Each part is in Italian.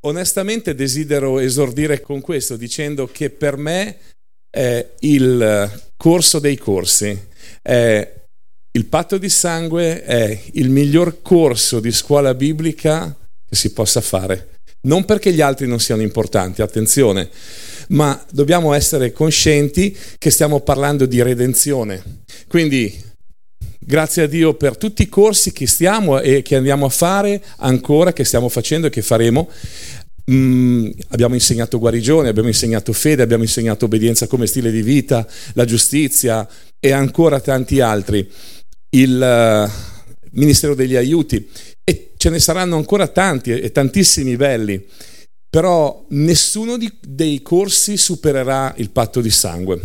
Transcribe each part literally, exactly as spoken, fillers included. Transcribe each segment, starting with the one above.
onestamente desidero esordire con questo, dicendo che per me è il corso dei corsi, è il patto di sangue, è il miglior corso di scuola biblica che si possa fare. Non perché gli altri non siano importanti, attenzione, ma dobbiamo essere coscienti che stiamo parlando di redenzione. Quindi grazie a Dio per tutti i corsi che stiamo e che andiamo a fare ancora, che stiamo facendo e che faremo. Mm, abbiamo insegnato guarigione, abbiamo insegnato fede, abbiamo insegnato obbedienza come stile di vita, la giustizia e ancora tanti altri, il uh, ministero degli aiuti, e ce ne saranno ancora tanti e tantissimi belli, però nessuno di, dei corsi supererà il patto di sangue,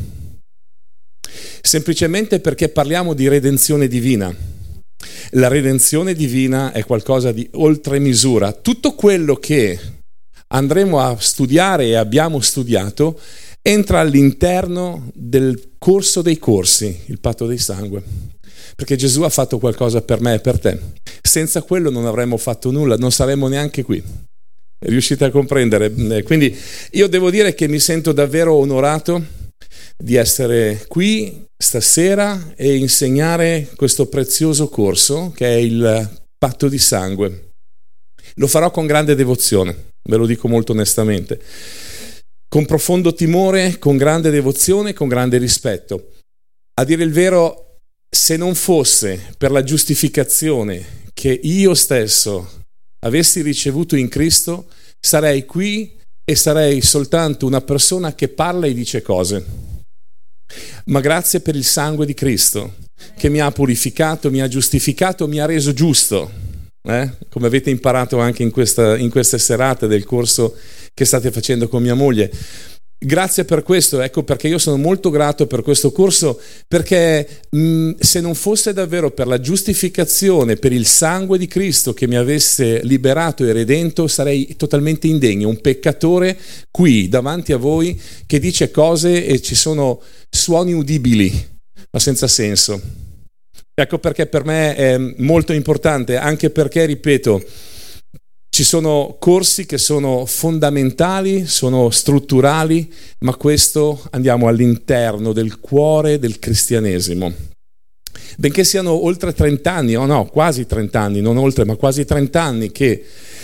semplicemente perché parliamo di redenzione divina. La redenzione divina è qualcosa di oltre misura. Tutto quello che andremo a studiare e abbiamo studiato entra all'interno del corso dei corsi, il patto di sangue, perché Gesù ha fatto qualcosa per me e per te. Senza quello non avremmo fatto nulla, non saremmo neanche qui. Riuscite a comprendere? Quindi io devo dire che mi sento davvero onorato di essere qui stasera e insegnare questo prezioso corso che è il patto di sangue. Lo farò con grande devozione, ve lo dico molto onestamente, con profondo timore, con grande devozione, con grande rispetto. A dire il vero, se non fosse per la giustificazione che io stesso avessi ricevuto in Cristo, sarei qui e sarei soltanto una persona che parla e dice cose. Ma grazie per il sangue di Cristo che mi ha purificato, mi ha giustificato, mi ha reso giusto, eh? Come avete imparato anche in, questa, in queste serate del corso che state facendo con mia moglie. Grazie per questo, ecco perché io sono molto grato per questo corso, perché mh, se non fosse davvero per la giustificazione, per il sangue di Cristo che mi avesse liberato e redento, sarei totalmente indegno, un peccatore qui davanti a voi che dice cose e ci sono suoni udibili ma senza senso. Ecco perché per me è molto importante, anche perché, ripeto, ci sono corsi che sono fondamentali, sono strutturali, ma questo andiamo all'interno del cuore del cristianesimo. Benché siano oltre trent'anni, o no, quasi trent'anni, non oltre, ma quasi trent'anni che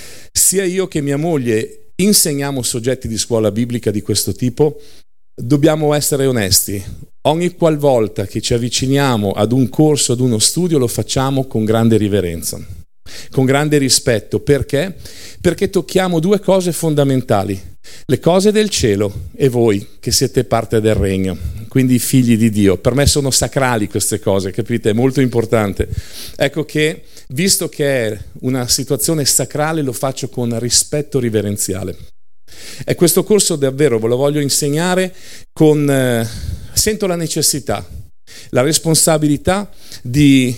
sia io che mia moglie insegniamo soggetti di scuola biblica di questo tipo, dobbiamo essere onesti. Ogni qualvolta che ci avviciniamo ad un corso, ad uno studio, lo facciamo con grande riverenza, con grande rispetto. Perché? Perché tocchiamo due cose fondamentali: le cose del cielo e voi che siete parte del regno, quindi figli di Dio. Per me sono sacrali queste cose, capite? È molto importante. Ecco che, visto che è una situazione sacrale, lo faccio con rispetto riverenziale. E questo corso davvero ve lo voglio insegnare con eh, sento la necessità, la responsabilità di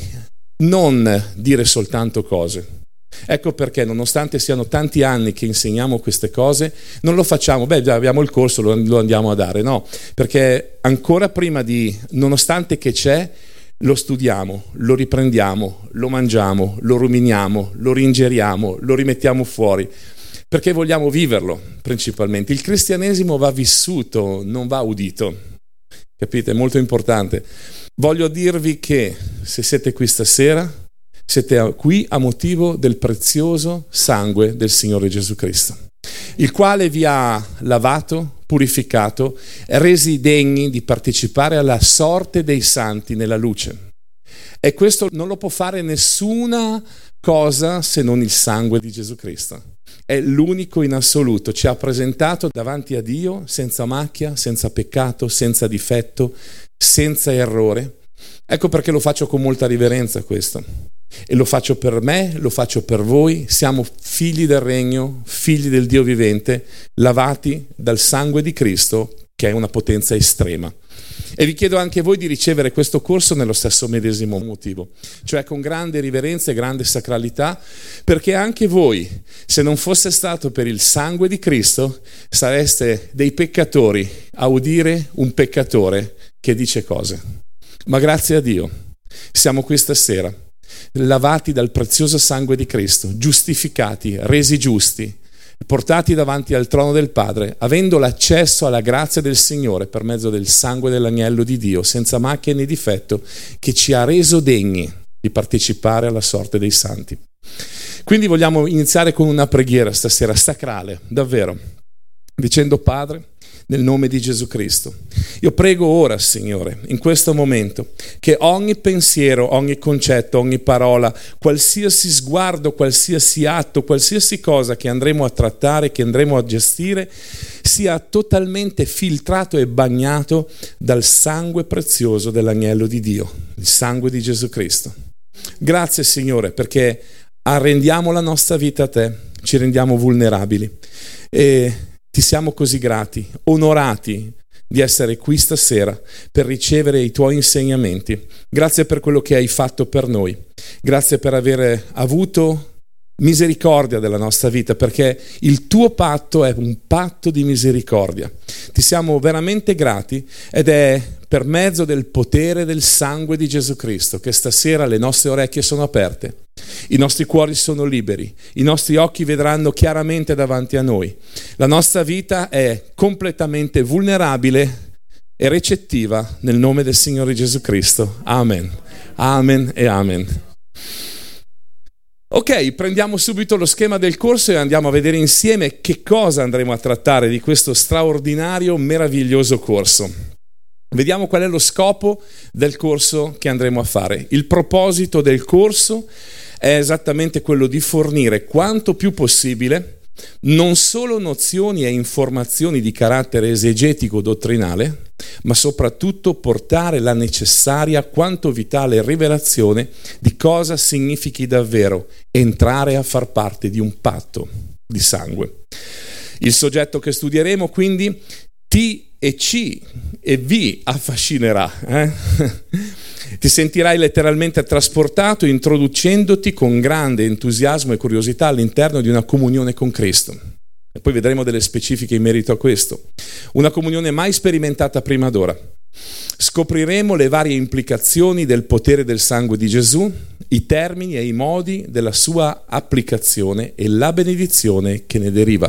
non dire soltanto cose. Ecco perché, nonostante siano tanti anni che insegniamo queste cose, non lo facciamo, beh, già abbiamo il corso, lo, lo andiamo a dare, no, perché ancora prima di, nonostante che c'è, lo studiamo, lo riprendiamo, lo mangiamo, lo ruminiamo, lo ringeriamo, lo rimettiamo fuori, perché vogliamo viverlo principalmente. Il cristianesimo va vissuto, non va udito, capite? È molto importante. Voglio dirvi che se siete qui stasera, siete qui a motivo del prezioso sangue del Signore Gesù Cristo, il quale vi ha lavato, purificato, resi degni di partecipare alla sorte dei santi nella luce. E questo non lo può fare nessuna cosa se non il sangue di Gesù Cristo. È l'unico in assoluto, ci ha presentato davanti a Dio senza macchia, senza peccato, senza difetto, senza errore. Ecco perché lo faccio con molta riverenza questo. E lo faccio per me, lo faccio per voi. Siamo figli del regno, figli del Dio vivente, lavati dal sangue di Cristo, che è una potenza estrema. E vi chiedo anche voi di ricevere questo corso nello stesso medesimo motivo, cioè con grande riverenza e grande sacralità, perché anche voi, se non fosse stato per il sangue di Cristo, sareste dei peccatori a udire un peccatore che dice cose. Ma grazie a Dio siamo qui stasera, lavati dal prezioso sangue di Cristo, giustificati, resi giusti, portati davanti al trono del Padre, avendo l'accesso alla grazia del Signore per mezzo del sangue dell'agnello di Dio, senza macchia né difetto, che ci ha reso degni di partecipare alla sorte dei santi. Quindi vogliamo iniziare con una preghiera stasera, sacrale, davvero, dicendo: Padre, nel nome di Gesù Cristo, io prego ora, Signore, in questo momento, che ogni pensiero, ogni concetto, ogni parola, qualsiasi sguardo, qualsiasi atto, qualsiasi cosa che andremo a trattare, che andremo a gestire, sia totalmente filtrato e bagnato dal sangue prezioso dell'agnello di Dio, il sangue di Gesù Cristo. Grazie, Signore, perché arrendiamo la nostra vita a Te, ci rendiamo vulnerabili e Ti siamo così grati, onorati di essere qui stasera per ricevere i Tuoi insegnamenti. Grazie per quello che hai fatto per noi. Grazie per aver avuto misericordia della nostra vita, perché il Tuo patto è un patto di misericordia. Ti siamo veramente grati ed è per mezzo del potere del sangue di Gesù Cristo che stasera le nostre orecchie sono aperte. I nostri cuori sono liberi, i nostri occhi vedranno chiaramente davanti a noi. La nostra vita è completamente vulnerabile e recettiva nel nome del Signore Gesù Cristo. Amen. Amen e amen. Ok, prendiamo subito lo schema del corso e andiamo a vedere insieme che cosa andremo a trattare di questo straordinario, meraviglioso corso. Vediamo qual è lo scopo del corso che andremo a fare. Il proposito del corso è esattamente quello di fornire quanto più possibile non solo nozioni e informazioni di carattere esegetico dottrinale, ma soprattutto portare la necessaria quanto vitale rivelazione di cosa significhi davvero entrare a far parte di un patto di sangue. Il soggetto che studieremo quindi ti e ci e vi affascinerà, eh? Ti sentirai letteralmente trasportato introducendoti con grande entusiasmo e curiosità all'interno di una comunione con Cristo. E poi vedremo delle specifiche in merito a questo. Una comunione mai sperimentata prima d'ora. Scopriremo le varie implicazioni del potere del sangue di Gesù, i termini e i modi della sua applicazione e la benedizione che ne deriva,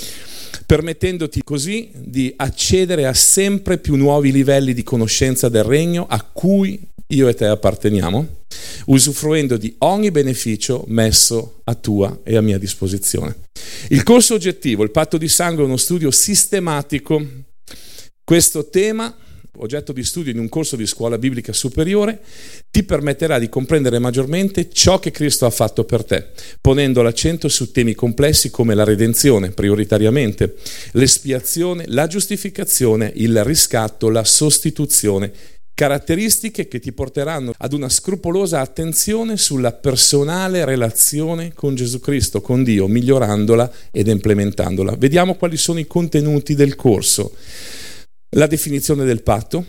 permettendoti così di accedere a sempre più nuovi livelli di conoscenza del regno a cui io e te apparteniamo, usufruendo di ogni beneficio messo a tua e a mia disposizione. Il corso oggettivo, il patto di sangue, è uno studio sistematico. Questo tema, oggetto di studio in un corso di scuola biblica superiore, ti permetterà di comprendere maggiormente ciò che Cristo ha fatto per te, ponendo l'accento su temi complessi come la redenzione, prioritariamente, l'espiazione, la giustificazione, il riscatto, la sostituzione, caratteristiche che ti porteranno ad una scrupolosa attenzione sulla personale relazione con Gesù Cristo, con Dio, migliorandola ed implementandola. Vediamo quali sono i contenuti del corso. La definizione del patto,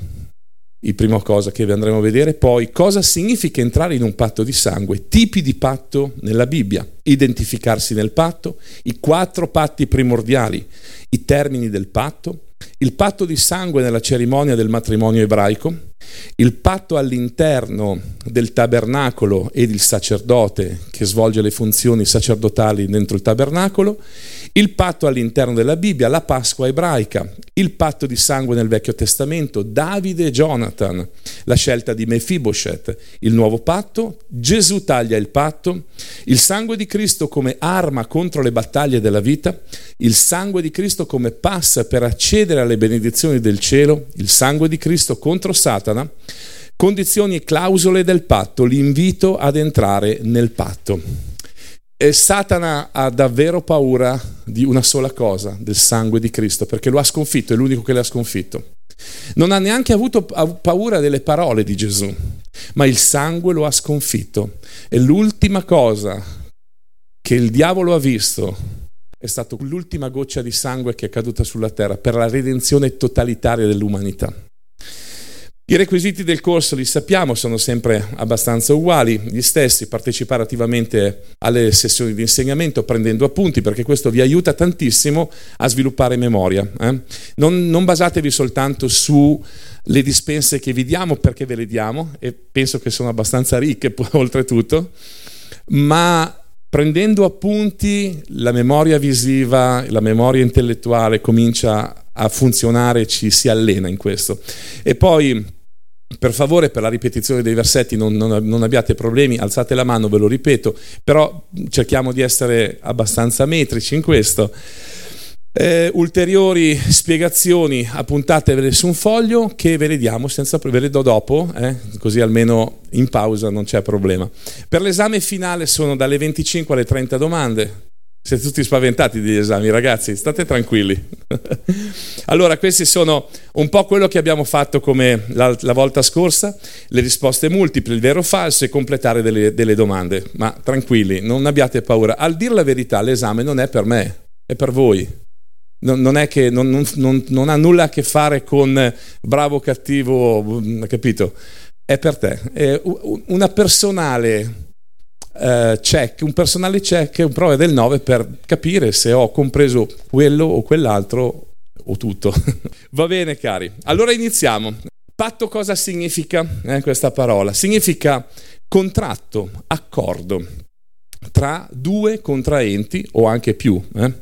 il prima cosa che vi andremo a vedere, poi cosa significa entrare in un patto di sangue, tipi di patto nella Bibbia, identificarsi nel patto, i quattro patti primordiali, i termini del patto, il patto di sangue nella cerimonia del matrimonio ebraico, il patto all'interno del tabernacolo ed il sacerdote che svolge le funzioni sacerdotali dentro il tabernacolo, il patto all'interno della Bibbia, la Pasqua ebraica, il patto di sangue nel Vecchio Testamento, Davide e Jonathan, la scelta di Mefiboshet, il nuovo patto, Gesù taglia il patto, il sangue di Cristo come arma contro le battaglie della vita, il sangue di Cristo come pass per accedere alle benedizioni del cielo, il sangue di Cristo contro Satana, condizioni e clausole del patto, l'invito ad entrare nel patto. E Satana ha davvero paura di una sola cosa, del sangue di Cristo, perché lo ha sconfitto, è l'unico che l'ha sconfitto. Non ha neanche avuto paura delle parole di Gesù, ma il sangue lo ha sconfitto. E l'ultima cosa che il diavolo ha visto è stata l'ultima goccia di sangue che è caduta sulla terra per la redenzione totalitaria dell'umanità. I requisiti del corso li sappiamo, sono sempre abbastanza uguali, gli stessi: partecipare attivamente alle sessioni di insegnamento prendendo appunti, perché questo vi aiuta tantissimo a sviluppare memoria. Eh? Non, non basatevi soltanto sulle dispense che vi diamo, perché ve le diamo e penso che sono abbastanza ricche oltretutto, ma prendendo appunti, la memoria visiva, la memoria intellettuale comincia a funzionare, ci si allena in questo. E poi, per favore, per la ripetizione dei versetti non, non, non abbiate problemi, alzate la mano, ve lo ripeto, però cerchiamo di essere abbastanza metrici in questo. Eh, ulteriori spiegazioni appuntatevele su un foglio che ve le diamo senza, ve le do dopo, eh? Così almeno in pausa non c'è problema. Per l'esame finale sono dalle venticinque alle trenta domande. Siete tutti spaventati degli esami, ragazzi, state tranquilli. Allora, questi sono un po' quello che abbiamo fatto come la, la volta scorsa, le risposte multiple, il vero o falso e completare delle, delle domande. Ma tranquilli, non abbiate paura. Al dir la verità, l'esame non è per me, è per voi. Non, non è che non, non, non ha nulla a che fare con bravo o cattivo, capito? È per te. È una personale uh, check, un personale check, un prova del nove per capire se ho compreso quello o quell'altro o tutto. Va bene, cari. Allora iniziamo. Patto cosa significa eh, questa parola? Significa contratto, accordo tra due contraenti o anche più. Eh?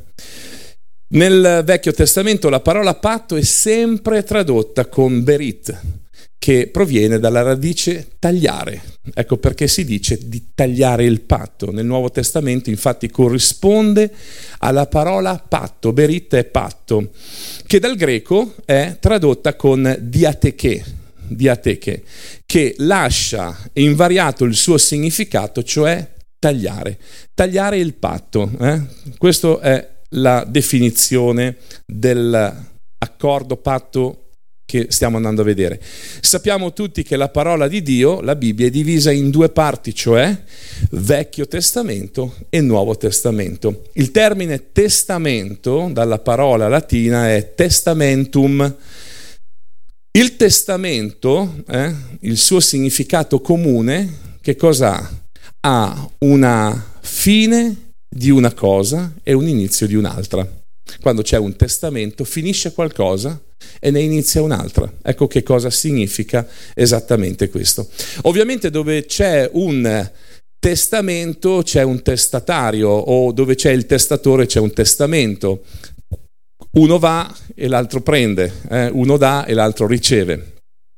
Nel Vecchio Testamento la parola patto è sempre tradotta con berit, che proviene dalla radice tagliare. Ecco perché si dice di tagliare il patto. Nel Nuovo Testamento infatti corrisponde alla parola patto, berit è patto, che dal greco è tradotta con diateche, diateche, che lascia invariato il suo significato, cioè tagliare, tagliare il patto. Eh? Questo è la definizione dell'accordo patto che stiamo andando a vedere. Sappiamo tutti che la parola di Dio, la Bibbia, è divisa in due parti, cioè Vecchio Testamento e Nuovo Testamento. Il termine testamento, dalla parola latina, è testamentum. Il testamento, eh, il suo significato comune, che cosa ha? Ha una fine di una cosa e un inizio di un'altra. Quando c'è un testamento finisce qualcosa e ne inizia un'altra. Ecco che cosa significa esattamente questo. Ovviamente dove c'è un testamento c'è un testatario, o dove c'è il testatore c'è un testamento. Uno va e l'altro prende, eh? Uno dà e l'altro riceve.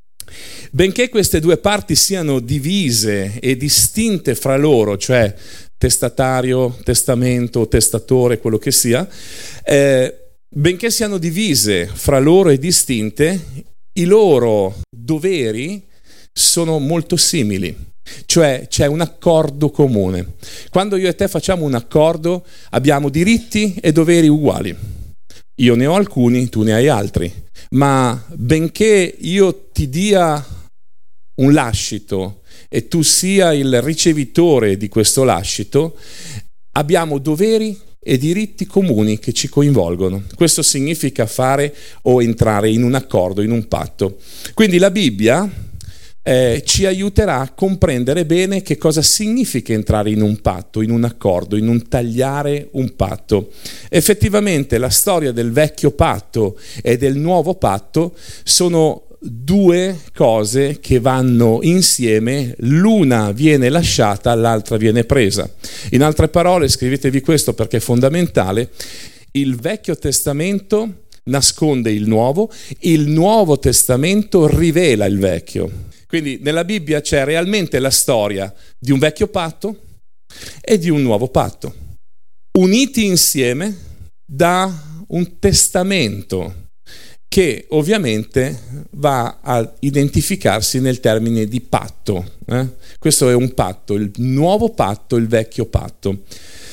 Benché queste due parti siano divise e distinte fra loro, cioè testatario, testamento, testatore, quello che sia, eh, benché siano divise fra loro e distinte, i loro doveri sono molto simili, cioè c'è un accordo comune. Quando io e te facciamo un accordo abbiamo diritti e doveri uguali. Io ne ho alcuni, tu ne hai altri, ma benché io ti dia un lascito e tu sia il ricevitore di questo lascito, abbiamo doveri e diritti comuni che ci coinvolgono. Questo significa fare o entrare in un accordo, in un patto. Quindi la Bibbia eh, ci aiuterà a comprendere bene che cosa significa entrare in un patto, in un accordo, in un tagliare un patto. Effettivamente la storia del vecchio patto e del nuovo patto sono due cose che vanno insieme, l'una viene lasciata, l'altra viene presa. In altre parole, scrivetevi questo perché è fondamentale: il Vecchio Testamento nasconde il Nuovo, il Nuovo Testamento rivela il Vecchio. Quindi nella Bibbia c'è realmente la storia di un vecchio patto e di un nuovo patto, uniti insieme da un testamento che ovviamente va a identificarsi nel termine di patto. Eh? Questo è un patto, il nuovo patto, il vecchio patto.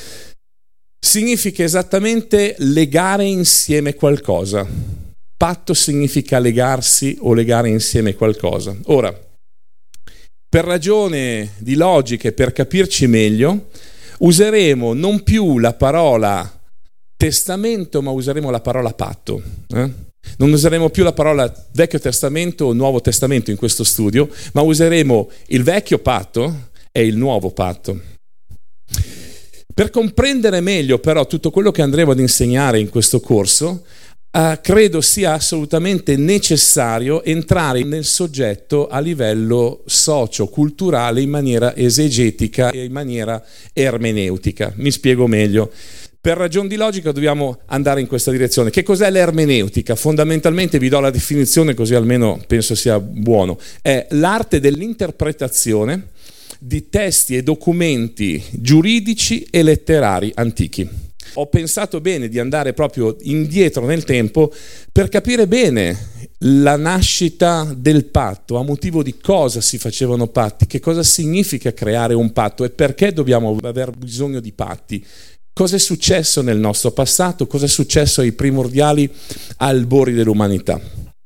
Significa esattamente legare insieme qualcosa. Patto significa legarsi o legare insieme qualcosa. Ora, per ragione di logica e per capirci meglio, useremo non più la parola testamento, ma useremo la parola patto. Eh? Non useremo più la parola Vecchio Testamento o Nuovo Testamento in questo studio, ma useremo il vecchio patto e il nuovo patto. Per comprendere meglio però tutto quello che andremo ad insegnare in questo corso, Uh, credo sia assolutamente necessario entrare nel soggetto a livello socio-culturale in maniera esegetica e in maniera ermeneutica. Mi spiego meglio. Per ragioni di logica dobbiamo andare in questa direzione. Che cos'è l'ermeneutica? Fondamentalmente vi do la definizione, così almeno penso sia buono. È l'arte dell'interpretazione di testi e documenti giuridici e letterari antichi. Ho pensato bene di andare proprio indietro nel tempo per capire bene la nascita del patto, a motivo di cosa si facevano patti, che cosa significa creare un patto e perché dobbiamo aver bisogno di patti. Cosa è successo nel nostro passato, cosa è successo ai primordiali albori dell'umanità.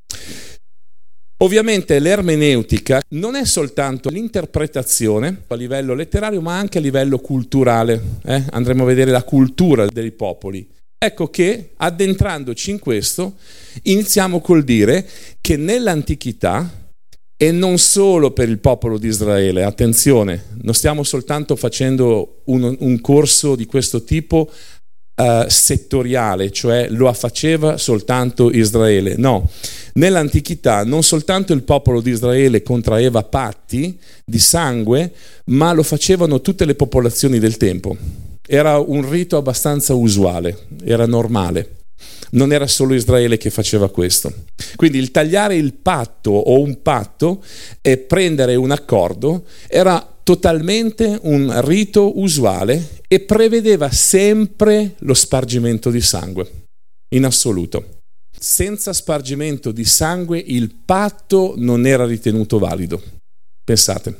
Ovviamente l'ermeneutica non è soltanto l'interpretazione a livello letterario, ma anche a livello culturale. Eh? Andremo a vedere la cultura dei popoli. Ecco che, addentrandoci in questo, iniziamo col dire che nell'antichità, e non solo per il popolo di Israele, attenzione, non stiamo soltanto facendo un, un corso di questo tipo uh, settoriale, cioè lo faceva soltanto Israele, no. Nell'antichità non soltanto il popolo di Israele contraeva patti di sangue, ma lo facevano tutte le popolazioni del tempo. Era un rito abbastanza usuale, era normale. Non era solo Israele che faceva questo. Quindi il tagliare il patto o un patto e prendere un accordo era totalmente un rito usuale e prevedeva sempre lo spargimento di sangue, in assoluto. Senza spargimento di sangue il patto non era ritenuto valido. Pensate.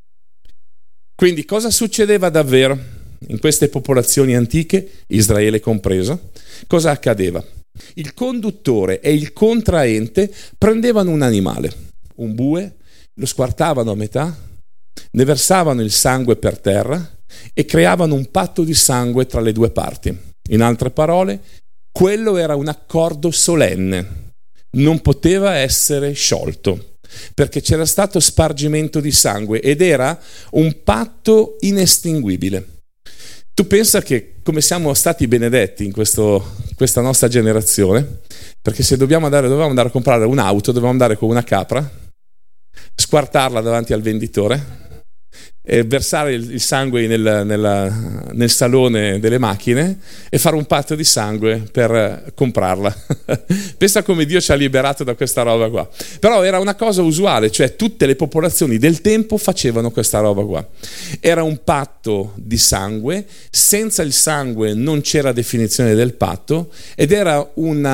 Quindi cosa succedeva davvero in queste popolazioni antiche, Israele compreso? Cosa accadeva? Il conduttore e il contraente prendevano un animale, un bue, lo squartavano a metà, ne versavano il sangue per terra e creavano un patto di sangue tra le due parti. In altre parole, quello era un accordo solenne, non poteva essere sciolto, perché c'era stato spargimento di sangue ed era un patto inestinguibile. Tu pensa che come siamo stati benedetti in questo, questa nostra generazione, perché se dobbiamo andare, dovevamo andare a comprare un'auto, dovevamo andare con una capra, squartarla davanti al venditore e versare il, il sangue nel, nella, nel salone delle macchine e fare un patto di sangue per comprarla. Pensa come Dio ci ha liberato da questa roba qua. Però era una cosa usuale, cioè tutte le popolazioni del tempo facevano questa roba qua. Era un patto di sangue, senza il sangue non c'era definizione del patto ed era un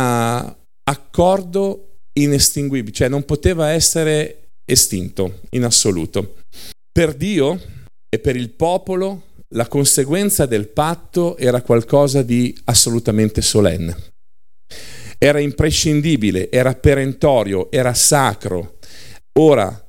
accordo inestinguibile, cioè non poteva essere estinto in assoluto. Per Dio e per il popolo la conseguenza del patto era qualcosa di assolutamente solenne. Era imprescindibile, era perentorio, era sacro. Ora,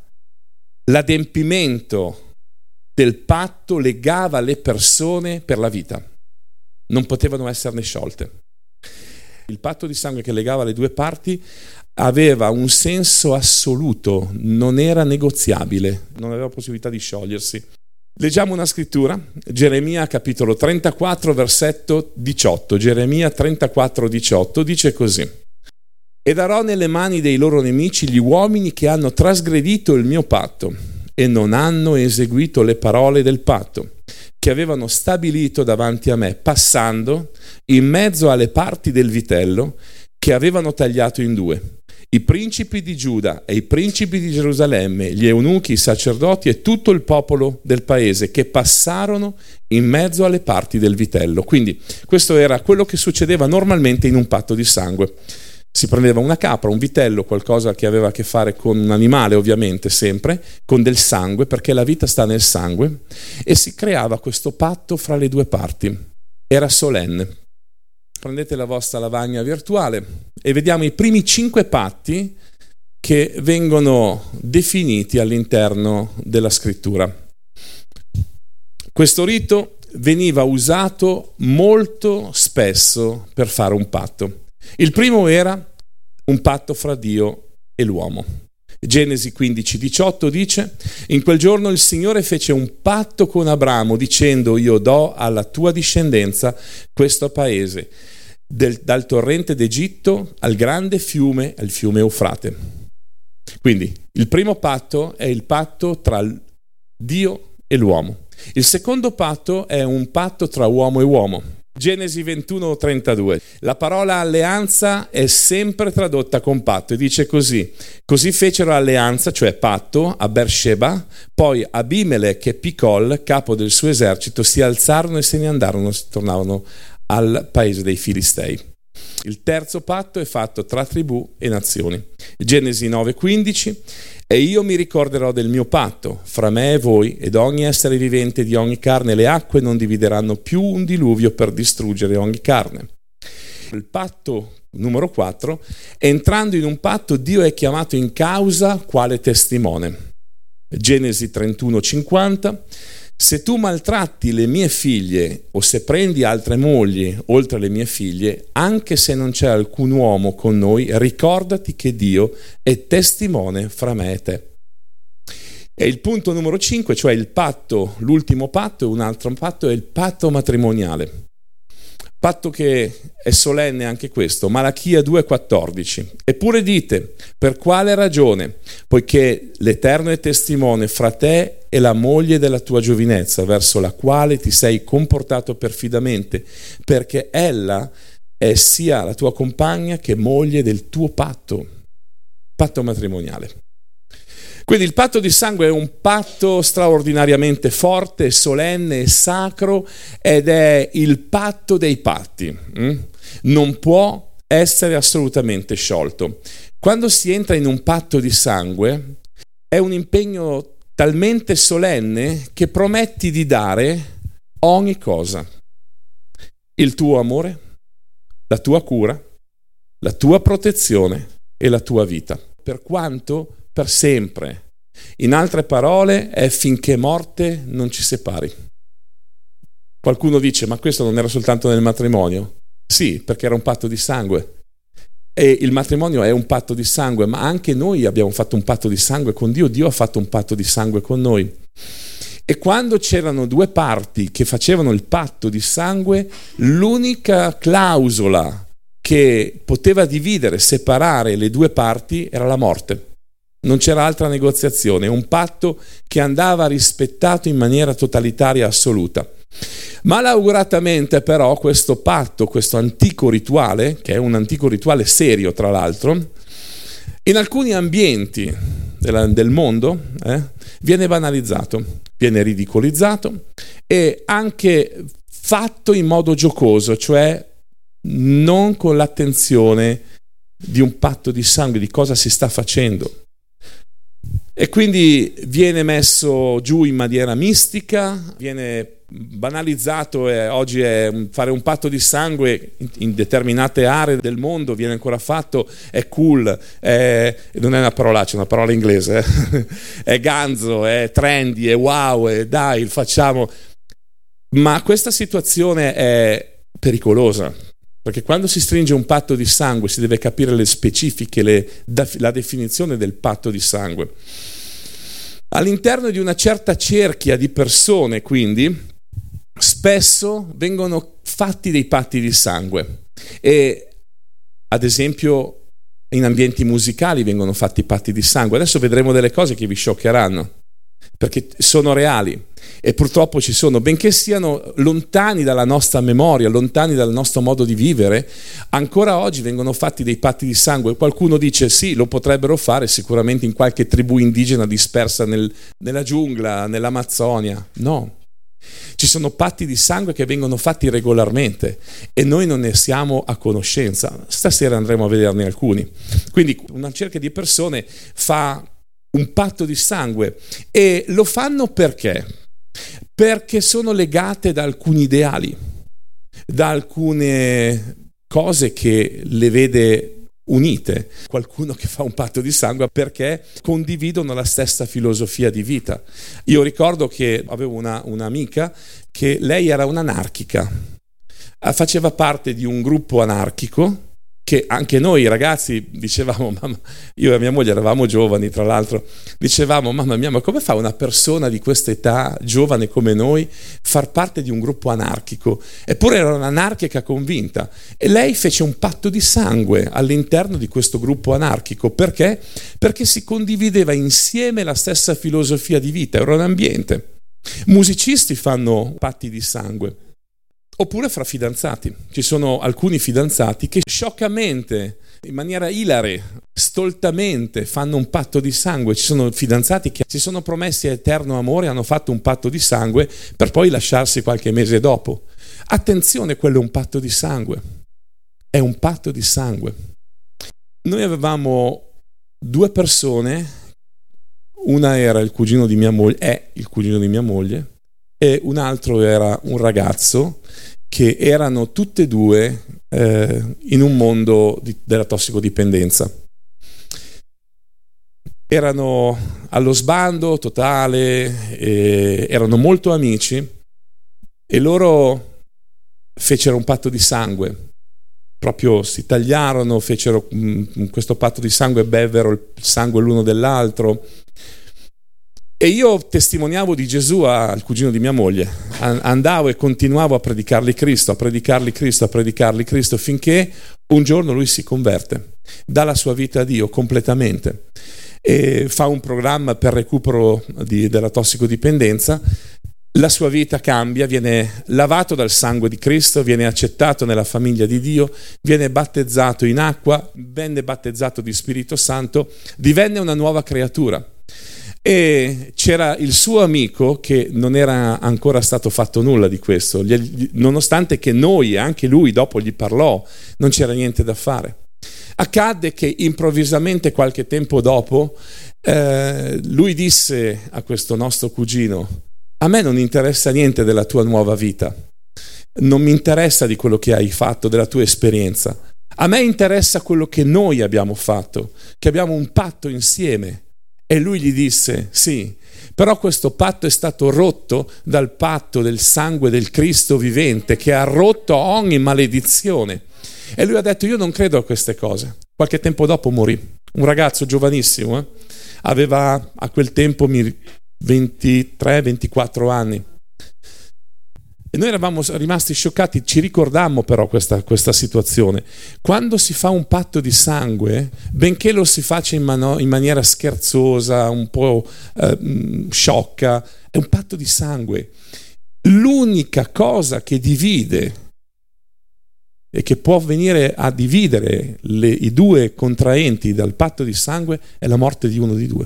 l'adempimento del patto legava le persone per la vita. Non potevano esserne sciolte. Il patto di sangue che legava le due parti aveva un senso assoluto, non era negoziabile, non aveva possibilità di sciogliersi. Leggiamo una scrittura, Geremia capitolo trentaquattro versetto diciotto. Geremia trentaquattro diciotto dice così: e darò nelle mani dei loro nemici gli uomini che hanno trasgredito il mio patto e non hanno eseguito le parole del patto che avevano stabilito davanti a me, passando in mezzo alle parti del vitello che avevano tagliato in due. I principi di Giuda e i principi di Gerusalemme, gli eunuchi, i sacerdoti e tutto il popolo del paese che passarono in mezzo alle parti del vitello. Quindi questo era quello che succedeva normalmente in un patto di sangue. Si prendeva una capra, un vitello, qualcosa che aveva a che fare con un animale, ovviamente sempre, con del sangue, perché la vita sta nel sangue, e si creava questo patto fra le due parti. Era solenne. Prendete la vostra lavagna virtuale e vediamo i primi cinque patti che vengono definiti all'interno della scrittura. Questo rito veniva usato molto spesso per fare un patto. Il primo era un patto fra Dio e l'uomo. Genesi quindici diciotto dice: in quel giorno il Signore fece un patto con Abramo dicendo: io do alla tua discendenza questo paese. del, dal torrente d'Egitto al grande fiume, al fiume Eufrate. Quindi il primo patto è il patto tra Dio e l'uomo. Il secondo patto è un patto tra uomo e uomo. Genesi ventuno trentadue. La parola alleanza è sempre tradotta con patto e dice così: così fecero alleanza, cioè patto, a Beersheba, poi Abimelech e Picol, capo del suo esercito, si alzarono e se ne andarono, si tornavano al paese dei Filistei. Il terzo patto è fatto tra tribù e nazioni. Genesi nove quindici. E io mi ricorderò del mio patto fra me e voi ed ogni essere vivente di ogni carne. Le acque non divideranno più un diluvio per distruggere ogni carne. Il patto numero quattro. Entrando in un patto, Dio è chiamato in causa quale testimone. Genesi trentuno cinquanta. Se tu maltratti le mie figlie o se prendi altre mogli oltre le mie figlie, anche se non c'è alcun uomo con noi, ricordati che Dio è testimone fra me e te. E il punto numero cinque, cioè il patto, l'ultimo patto, un altro patto è il patto matrimoniale. Patto che è solenne anche questo, Malachia due quattordici. Eppure dite, per quale ragione? Poiché l'Eterno è testimone fra te e la moglie della tua giovinezza, verso la quale ti sei comportato perfidamente, perché ella è sia la tua compagna che moglie del tuo patto, patto matrimoniale. Quindi il patto di sangue è un patto straordinariamente forte, solenne e sacro ed è il patto dei patti. Non può essere assolutamente sciolto. Quando si entra in un patto di sangue è un impegno talmente solenne che prometti di dare ogni cosa. Il tuo amore, la tua cura, la tua protezione e la tua vita. Per quanto? Per sempre. In altre parole, è finché morte non ci separi. Qualcuno dice, ma questo non era soltanto nel matrimonio? Sì, perché era un patto di sangue. E il matrimonio è un patto di sangue, ma anche noi abbiamo fatto un patto di sangue con Dio. Dio ha fatto un patto di sangue con noi. E quando c'erano due parti che facevano il patto di sangue, l'unica clausola che poteva dividere, separare le due parti era la morte. Non c'era altra negoziazione, un patto che andava rispettato in maniera totalitaria assoluta. Malauguratamente però questo patto, questo antico rituale, che è un antico rituale serio tra l'altro, in alcuni ambienti della, del mondo eh, viene banalizzato, viene ridicolizzato e anche fatto in modo giocoso, cioè non con l'attenzione di un patto di sangue, di cosa si sta facendo. E quindi viene messo giù in maniera mistica, viene banalizzato e oggi è fare un patto di sangue in determinate aree del mondo viene ancora fatto, è cool, è, non è una parolaccia, è una parola inglese, eh? È ganzo, è trendy, è wow, è dai, facciamo. Ma questa situazione è pericolosa, perché quando si stringe un patto di sangue si deve capire le specifiche, le, la definizione del patto di sangue. All'interno di una certa cerchia di persone, quindi, spesso vengono fatti dei patti di sangue e, ad esempio, in ambienti musicali vengono fatti patti di sangue. Adesso vedremo delle cose che vi scioccheranno, perché sono reali e purtroppo ci sono, benché siano lontani dalla nostra memoria, lontani dal nostro modo di vivere, ancora oggi vengono fatti dei patti di sangue. Qualcuno dice sì, lo potrebbero fare sicuramente in qualche tribù indigena dispersa nel, nella giungla, nell'Amazzonia. No, ci sono patti di sangue che vengono fatti regolarmente e noi non ne siamo a conoscenza. Stasera andremo a vederne alcuni. Quindi una cerchia di persone fa un patto di sangue e lo fanno perché? Perché sono legate da alcuni ideali, da alcune cose che le vede unite. Qualcuno che fa un patto di sangue perché condividono la stessa filosofia di vita. Io ricordo che avevo una, un'amica che lei era un'anarchica, faceva parte di un gruppo anarchico che anche noi ragazzi dicevamo, mamma, io e mia moglie eravamo giovani tra l'altro, dicevamo mamma mia, ma come fa una persona di questa età, giovane come noi, far parte di un gruppo anarchico? Eppure era un'anarchica convinta, e lei fece un patto di sangue all'interno di questo gruppo anarchico. Perché? Perché si condivideva insieme la stessa filosofia di vita, era un ambiente. Musicisti fanno patti di sangue. Oppure fra fidanzati. Ci sono alcuni fidanzati che scioccamente, in maniera ilare, stoltamente fanno un patto di sangue. Ci sono fidanzati che si sono promessi eterno amore, hanno fatto un patto di sangue per poi lasciarsi qualche mese dopo. Attenzione, quello è un patto di sangue. È un patto di sangue. Noi avevamo due persone, una era il cugino di mia moglie, è il cugino di mia moglie, e un altro era un ragazzo che erano tutte e due eh, in un mondo di, della tossicodipendenza. Erano allo sbando totale, eh, erano molto amici e loro fecero un patto di sangue. Proprio si tagliarono, fecero mh, questo patto di sangue, bevvero il sangue l'uno dell'altro. E io testimoniavo di Gesù al cugino di mia moglie, andavo e continuavo a predicargli Cristo, a predicargli Cristo, a predicargli Cristo, finché un giorno lui si converte, dà la sua vita a Dio completamente e fa un programma per recupero di, della tossicodipendenza. La sua vita cambia, viene lavato dal sangue di Cristo, viene accettato nella famiglia di Dio, viene battezzato in acqua, venne battezzato di Spirito Santo, divenne una nuova creatura. E c'era il suo amico che non era ancora stato fatto nulla di questo, nonostante che noi e anche lui dopo gli parlò, non c'era niente da fare. Accadde che improvvisamente qualche tempo dopo eh, lui disse a questo nostro cugino: a me non interessa niente della tua nuova vita, non mi interessa di quello che hai fatto, della tua esperienza, a me interessa quello che noi abbiamo fatto, che abbiamo un patto insieme. E lui gli disse: sì, però questo patto è stato rotto dal patto del sangue del Cristo vivente, che ha rotto ogni maledizione. E lui ha detto: io non credo a queste cose. Qualche tempo dopo morì, un ragazzo giovanissimo, eh? Aveva a quel tempo ventitré ventiquattro anni. E noi eravamo rimasti scioccati, ci ricordammo però questa, questa situazione. Quando si fa un patto di sangue, benché lo si faccia in, mano, in maniera scherzosa, un po' eh, sciocca, è un patto di sangue. L'unica cosa che divide e che può venire a dividere le, i due contraenti dal patto di sangue è la morte di uno dei due.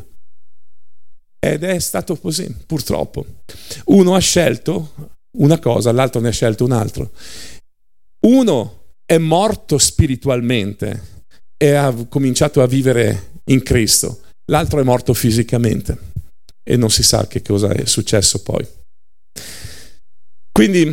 Ed è stato così, purtroppo. Uno ha scelto una cosa, l'altro ne ha scelto un altro. Uno è morto spiritualmente e ha cominciato a vivere in Cristo, l'altro è morto fisicamente e non si sa che cosa è successo poi. Quindi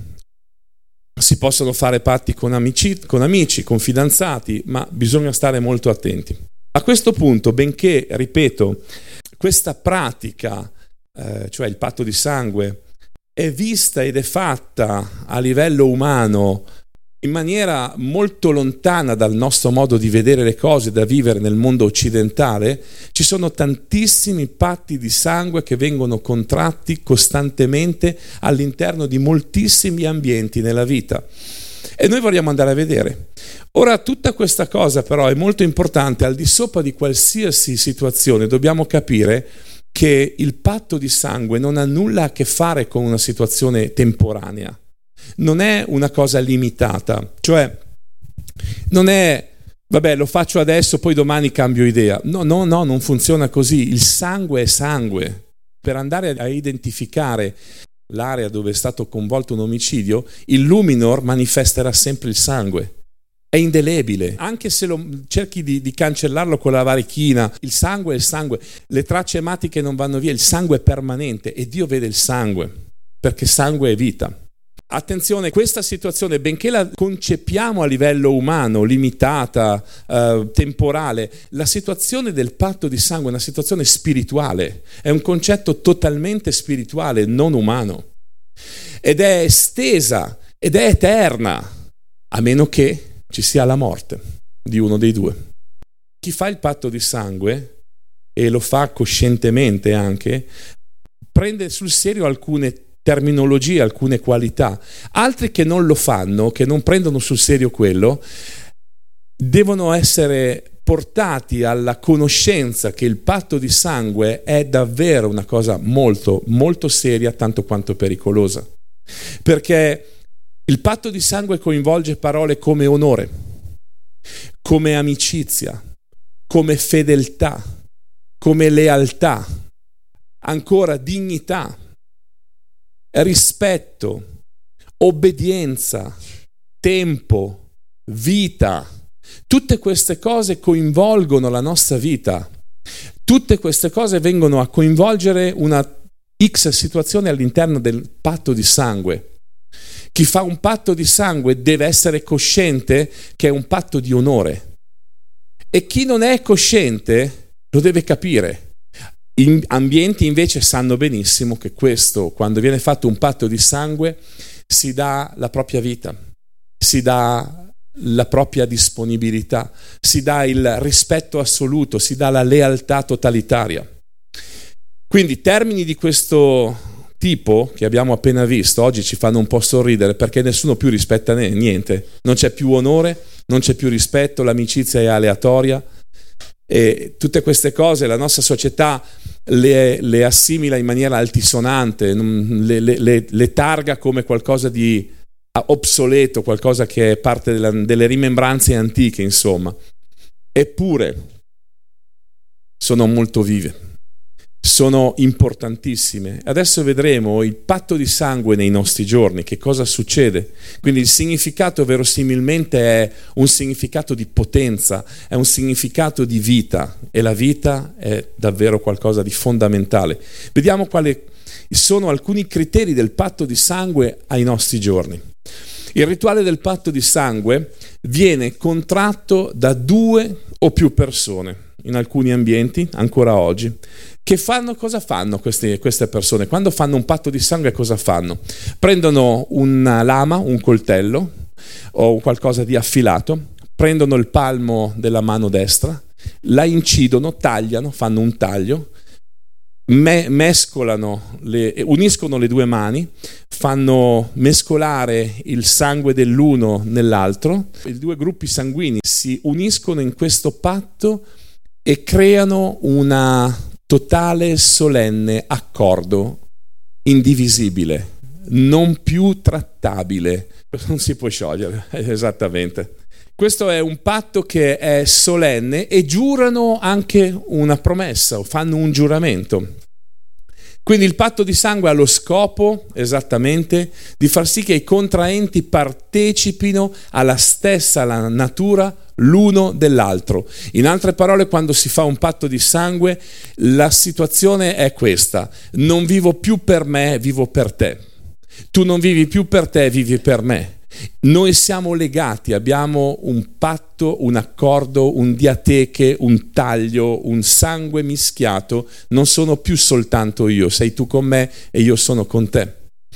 si possono fare patti con amici, con amici, con fidanzati, ma bisogna stare molto attenti. A questo punto, benché, ripeto, questa pratica, eh, cioè il patto di sangue, è vista ed è fatta a livello umano in maniera molto lontana dal nostro modo di vedere le cose, da vivere nel mondo occidentale, ci sono tantissimi patti di sangue che vengono contratti costantemente all'interno di moltissimi ambienti nella vita. E noi vogliamo andare a vedere. Ora, tutta questa cosa però è molto importante, al di sopra di qualsiasi situazione dobbiamo capire che il patto di sangue non ha nulla a che fare con una situazione temporanea, non è una cosa limitata, cioè non è vabbè lo faccio adesso poi domani cambio idea, no no no non funziona così. Il sangue è sangue. Per andare a identificare l'area dove è stato convolto un omicidio, il luminor manifesterà sempre il sangue. È indelebile, anche se lo cerchi di, di cancellarlo con la varichina, il sangue è il sangue, le tracce ematiche non vanno via, il sangue è permanente e Dio vede il sangue, perché sangue è vita. Attenzione, questa situazione, benché la concepiamo a livello umano, limitata, eh, temporale, la situazione del patto di sangue è una situazione spirituale, è un concetto totalmente spirituale, non umano, ed è estesa ed è eterna, a meno che ci sia la morte. di uno dei due. Chi fa il patto di sangue, e lo fa coscientemente anche, prende sul serio alcune terminologie, alcune qualità. Altri che non lo fanno, che non prendono sul serio quello, devono essere portati alla conoscenza che il patto di sangue è davvero una cosa molto, molto seria, tanto quanto pericolosa. Perché il patto di sangue coinvolge parole come onore, come amicizia, come fedeltà, come lealtà, ancora dignità, rispetto, obbedienza, tempo, vita. Tutte queste cose coinvolgono la nostra vita. Tutte queste cose vengono a coinvolgere una X situazione all'interno del patto di sangue. Chi fa un patto di sangue deve essere cosciente che è un patto di onore. E chi non è cosciente lo deve capire. In ambienti invece sanno benissimo che questo, quando viene fatto un patto di sangue, si dà la propria vita, si dà la propria disponibilità, si dà il rispetto assoluto, si dà la lealtà totalitaria. Quindi termini di questo tipo che abbiamo appena visto oggi ci fanno un po' sorridere, perché nessuno più rispetta niente, non c'è più onore, non c'è più rispetto, l'amicizia è aleatoria. E tutte queste cose la nostra società le, le assimila in maniera altisonante, le, le, le, le targa come qualcosa di obsoleto, qualcosa che è parte della, delle rimembranze antiche, insomma. Eppure sono molto vive, sono importantissime. Adesso vedremo il patto di sangue nei nostri giorni, che cosa succede. Quindi il significato verosimilmente è un significato di potenza, è un significato di vita, e la vita è davvero qualcosa di fondamentale. Vediamo quali sono alcuni criteri del patto di sangue ai nostri giorni. Il rituale del patto di sangue viene contratto da due o più persone in alcuni ambienti, ancora oggi. Che fanno, cosa fanno queste, queste persone? Quando fanno un patto di sangue cosa fanno? Prendono una lama, un coltello o qualcosa di affilato, prendono il palmo della mano destra, la incidono, tagliano, fanno un taglio, me- mescolano, le, uniscono le due mani, fanno mescolare il sangue dell'uno nell'altro, i due gruppi sanguigni si uniscono in questo patto e creano una totale solenne accordo indivisibile, non più trattabile, non si può sciogliere, esattamente. Questo è un patto che è solenne e giurano anche una promessa o fanno un giuramento. Quindi il patto di sangue ha lo scopo, esattamente, di far sì che i contraenti partecipino alla stessa natura l'uno dell'altro. In altre parole, quando si fa un patto di sangue, la situazione è questa: non vivo più per me, vivo per te. Tu non vivi più per te, vivi per me. Noi siamo legati, abbiamo un patto, un accordo, un diateche, un taglio, un sangue mischiato. Non sono più soltanto io, sei tu con me e io sono con te.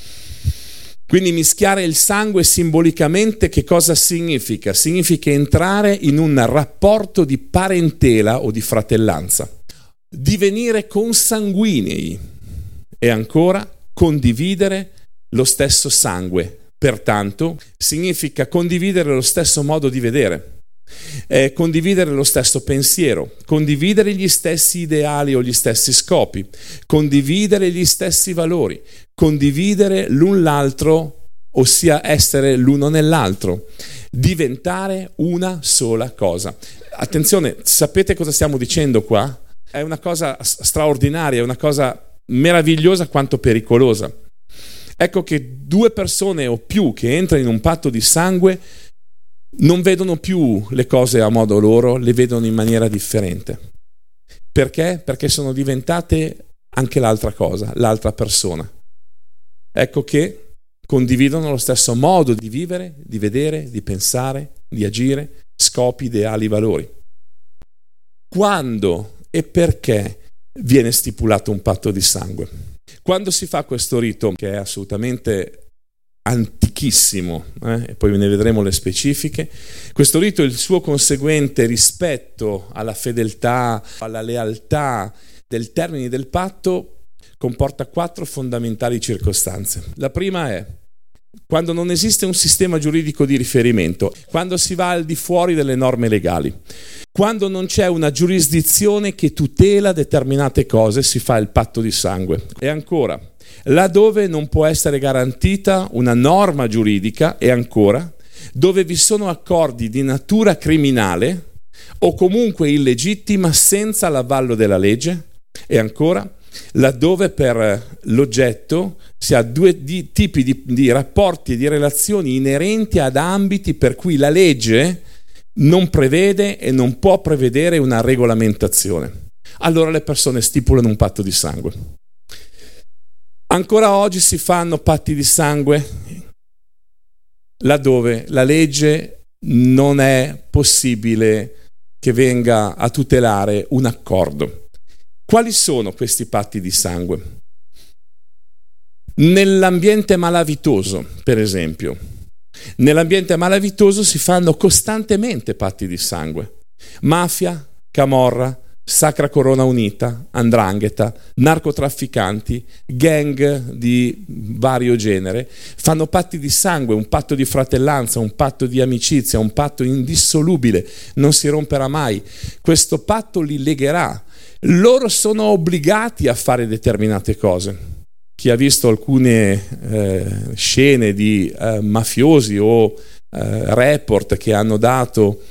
Quindi mischiare il sangue simbolicamente che cosa significa? Significa entrare in un rapporto di parentela o di fratellanza, divenire consanguinei e ancora condividere lo stesso sangue. Pertanto significa condividere lo stesso modo di vedere, eh, condividere lo stesso pensiero, condividere gli stessi ideali o gli stessi scopi, condividere gli stessi valori, condividere l'un l'altro, ossia essere l'uno nell'altro, diventare una sola cosa. Attenzione, sapete cosa stiamo dicendo qua? È una cosa straordinaria, è una cosa meravigliosa quanto pericolosa. Ecco che due persone o più che entrano in un patto di sangue non vedono più le cose a modo loro, le vedono in maniera differente. Perché? Perché sono diventate anche l'altra cosa, l'altra persona. Ecco che condividono lo stesso modo di vivere, di vedere, di pensare, di agire, scopi, ideali, valori. Quando e perché viene stipulato un patto di sangue? Quando si fa questo rito, che è assolutamente antichissimo, eh? E poi ne vedremo le specifiche. Questo rito e il suo conseguente rispetto alla fedeltà, alla lealtà del termine del patto comporta quattro fondamentali circostanze. La prima è quando non esiste un sistema giuridico di riferimento, quando si va al di fuori delle norme legali, quando non c'è una giurisdizione che tutela determinate cose, si fa il patto di sangue. E ancora, laddove non può essere garantita una norma giuridica, e ancora, dove vi sono accordi di natura criminale o comunque illegittima senza l'avallo della legge, e ancora, laddove per l'oggetto si ha due di, tipi di, di rapporti e di relazioni inerenti ad ambiti per cui la legge non prevede e non può prevedere una regolamentazione. Allora le persone stipulano un patto di sangue. Ancora oggi si fanno patti di sangue laddove la legge non è possibile che venga a tutelare un accordo. Quali sono questi patti di sangue? Nell'ambiente malavitoso, per esempio, nell'ambiente malavitoso si fanno costantemente patti di sangue. Mafia, camorra, Sacra Corona Unita, 'ndrangheta, narcotrafficanti, gang di vario genere fanno patti di sangue, un patto di fratellanza, un patto di amicizia, un patto indissolubile, non si romperà mai. Questo patto li legherà. Loro sono obbligati a fare determinate cose. Chi ha visto alcune eh, scene di eh, mafiosi o eh, report che hanno dato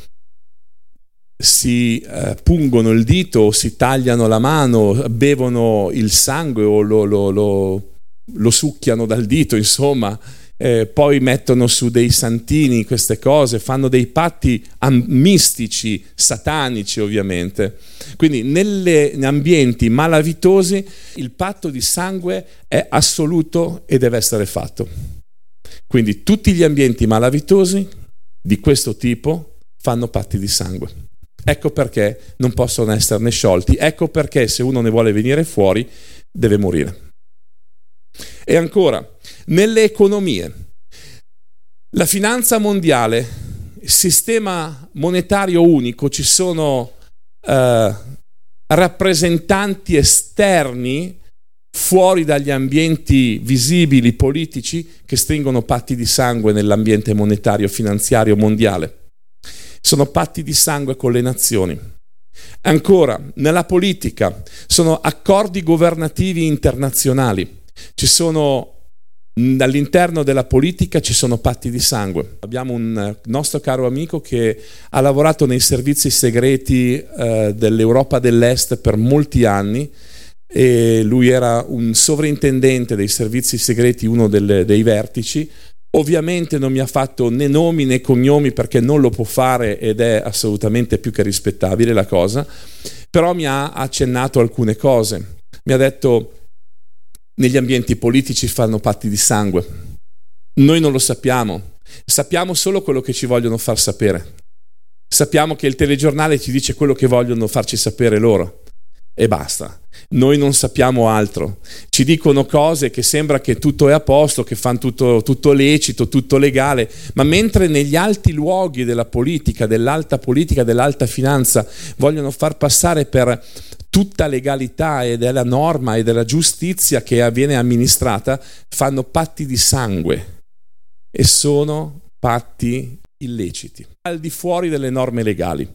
si eh, pungono il dito o si tagliano la mano, bevono il sangue o lo, lo, lo, lo succhiano dal dito, insomma, eh, poi mettono su dei santini queste cose, fanno dei patti am- mistici, satanici ovviamente. Quindi negli ambienti malavitosi il patto di sangue è assoluto e deve essere fatto. Quindi tutti gli ambienti malavitosi di questo tipo fanno patti di sangue. Ecco perché non possono esserne sciolti, ecco perché se uno ne vuole venire fuori deve morire. E ancora, nelle economie, la finanza mondiale, il sistema monetario unico, ci sono eh, rappresentanti esterni fuori dagli ambienti visibili politici che stringono patti di sangue nell'ambiente monetario finanziario mondiale. Sono patti di sangue con le nazioni. Ancora, nella politica, sono accordi governativi internazionali. Ci sono, all'interno della politica ci sono patti di sangue. Abbiamo un nostro caro amico che ha lavorato nei servizi segreti eh, dell'Europa dell'Est per molti anni e lui era un sovrintendente dei servizi segreti, uno delle, dei vertici. Ovviamente non mi ha fatto né nomi né cognomi perché non lo può fare ed è assolutamente più che rispettabile la cosa, però mi ha accennato alcune cose. Mi ha detto: negli ambienti politici fanno patti di sangue. Noi non lo sappiamo, sappiamo solo quello che ci vogliono far sapere. Sappiamo che il telegiornale ci dice quello che vogliono farci sapere loro. E basta, noi non sappiamo altro. Ci dicono cose che sembra che tutto è a posto, che fanno tutto, tutto lecito, tutto legale, ma mentre negli alti luoghi della politica, dell'alta politica, dell'alta finanza vogliono far passare per tutta legalità e della norma e della giustizia che viene amministrata, fanno patti di sangue e sono patti illeciti, al di fuori delle norme legali.